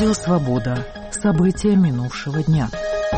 Радио «Свобода». События минувшего дня.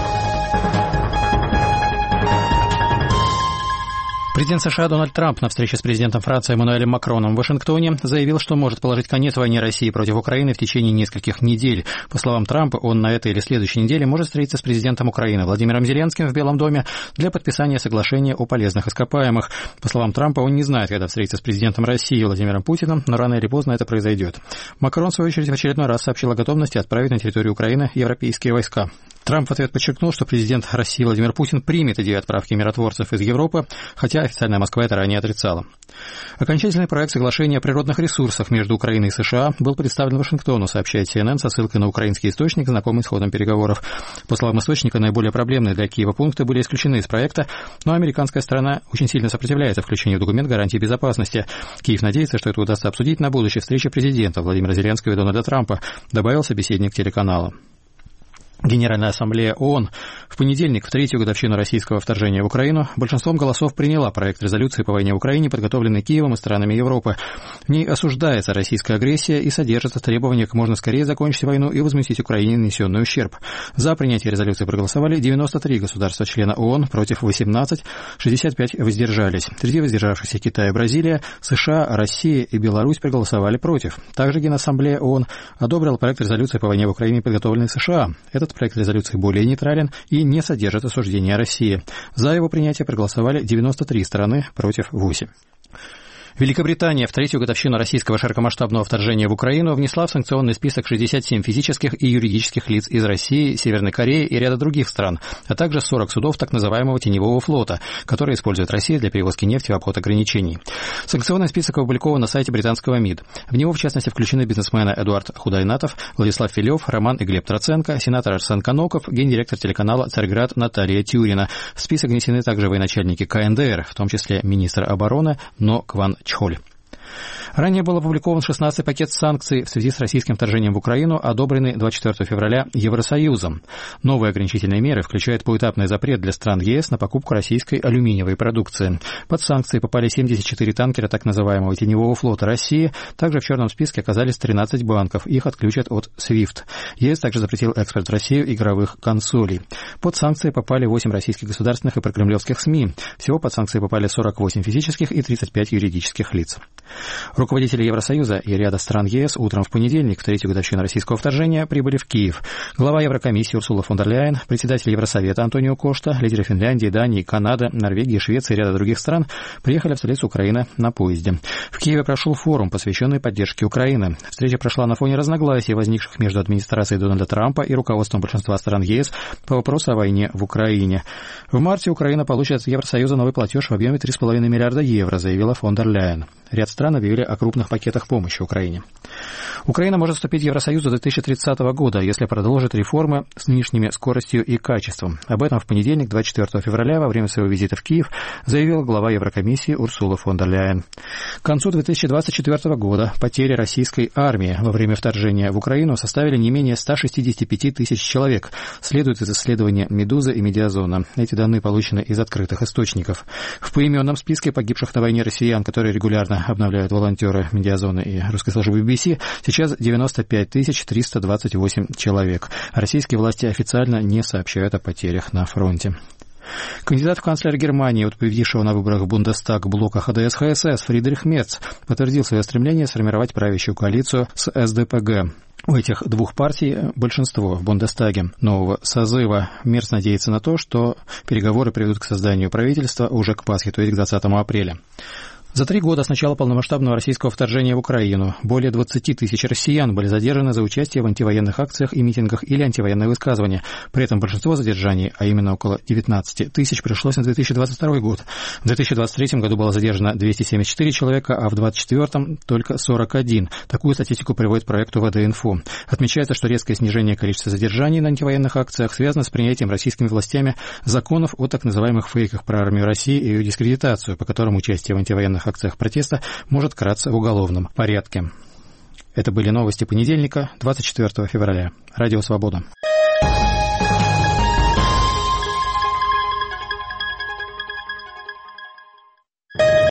Президент США Дональд Трамп на встрече с президентом Франции Эммануэлем Макроном в Вашингтоне заявил, что может положить конец войне России против Украины в течение нескольких недель. По словам Трампа, он на этой или следующей неделе может встретиться с президентом Украины Владимиром Зеленским в Белом доме для подписания соглашения о полезных ископаемых. По словам Трампа, он не знает, когда встретится с президентом России Владимиром Путиным, но рано или поздно это произойдет. Макрон, в свою очередь, в очередной раз сообщил о готовности отправить на территорию Украины европейские войска. Трамп в ответ подчеркнул, что президент России Владимир Путин примет идею отправки миротворцев из Европы, хотя официальная Москва это ранее отрицала. Окончательный проект соглашения о природных ресурсах между Украиной и США был представлен Вашингтону, сообщает CNN со ссылкой на украинский источник, знакомый с ходом переговоров. По словам источника, наиболее проблемные для Киева пункты были исключены из проекта, но американская сторона очень сильно сопротивляется включению в документ гарантии безопасности. Киев надеется, что это удастся обсудить на будущей встрече президента Владимира Зеленского и Дональда Трампа, добавил собеседник телеканала. Генеральная ассамблея ООН в понедельник, в третью годовщину российского вторжения в Украину, большинством голосов приняла проект резолюции по войне в Украине, подготовленный Киевом и странами Европы. В ней осуждается российская агрессия и содержится требование как можно скорее закончить войну и возместить Украине нанесенный ущерб. За принятие резолюции проголосовали 93 государства-члена ООН, против 18, 65 воздержались. Среди воздержавшихся Китай и Бразилия, США, Россия и Беларусь проголосовали против. Также Генассамблея ООН одобрила проект резолюции по войне в Украине, подготовленный США. Этот проект резолюции более нейтрален и не содержит осуждения России. За его принятие проголосовали 93 страны, против 8. Великобритания в третью годовщину российского широкомасштабного вторжения в Украину внесла в санкционный список 67 физических и юридических лиц из России, Северной Кореи и ряда других стран, а также 40 судов так называемого теневого флота, которые использует Россия для перевозки нефти в обход ограничений. Санкционный список опубликован на сайте британского МИД. В него, в частности, включены бизнесмены Эдуард Худайнатов, Владислав Филев, Роман и Глеб Троценко, сенатор Арсен Каноков, гендиректор телеканала «Царьград» Наталья Тюрина. В список внесены также военачальники КНДР, в том числе министр обороны Но Кван Чхоль. Ранее был опубликован 16-й пакет санкций в связи с российским вторжением в Украину, одобренный 24 февраля Евросоюзом. Новые ограничительные меры включают поэтапный запрет для стран ЕС на покупку российской алюминиевой продукции. Под санкции попали 74 танкера так называемого теневого флота России. Также в черном списке оказались 13 банков. Их отключат от SWIFT. ЕС также запретил экспорт в Россию игровых консолей. Под санкции попали 8 российских государственных и прокремлевских СМИ. Всего под санкции попали 48 физических и 35 юридических лиц. Руководители Евросоюза и ряда стран ЕС утром в понедельник, в третью годовщину российского вторжения, прибыли в Киев. Глава Еврокомиссии Урсула фон дер Ляйен, председатель Евросовета Антонио Кошта, лидеры Финляндии, Дании, Канады, Норвегии, Швеции и ряда других стран приехали в столицу Украины на поезде. В Киеве прошел форум, посвященный поддержке Украины. Встреча прошла на фоне разногласий, возникших между администрацией Дональда Трампа и руководством большинства стран ЕС по вопросу о войне в Украине. В марте Украина получит от Евросоюза новый платеж в объеме 3,5 миллиарда евро, заявила фон дер Ляйен. Ряд стран объявили о крупных пакетах помощи Украине. Украина может вступить в Евросоюз до 2030 года, если продолжит реформы с нынешними скоростью и качеством. Об этом в понедельник, 24 февраля, во время своего визита в Киев, заявил глава Еврокомиссии Урсула фон дер Ляйен. К концу 2024 года потери российской армии во время вторжения в Украину составили не менее 165 тысяч человек, следует из исследования «Медуза» и «Медиазона». Эти данные получены из открытых источников. В поименном списке погибших на войне россиян, которые регулярно обновляют волонтеры «Медиазона» и русской службы BBC, сейчас 95 328 человек. Российские власти официально не сообщают о потерях на фронте. Кандидат в канцлера Германии от победившего на выборах в Бундестаг блока ХДС-ХСС Фридрих Мерц подтвердил свое стремление сформировать правящую коалицию с СДПГ. У этих двух партий большинство в Бундестаге нового созыва. Мерц надеется на то, что переговоры приведут к созданию правительства уже к Пасхе, то есть к 20 апреля. За 3 года с начала полномасштабного российского вторжения в Украину более 20 тысяч россиян были задержаны за участие в антивоенных акциях и митингах или антивоенные высказывания. При этом большинство задержаний, а именно около 19 тысяч, пришлось на 2022 год. В 2023 году было задержано 274 человека, а в 2024 только 41. Такую статистику приводит проект УВД-Инфо. Отмечается, что резкое снижение количества задержаний на антивоенных акциях связано с принятием российскими властями законов о так называемых фейках про армию России и ее дискредитацию, по которым участие в антивоенных акциях протеста может караться в уголовном порядке. Это были новости понедельника, 24 февраля. Радио «Свобода».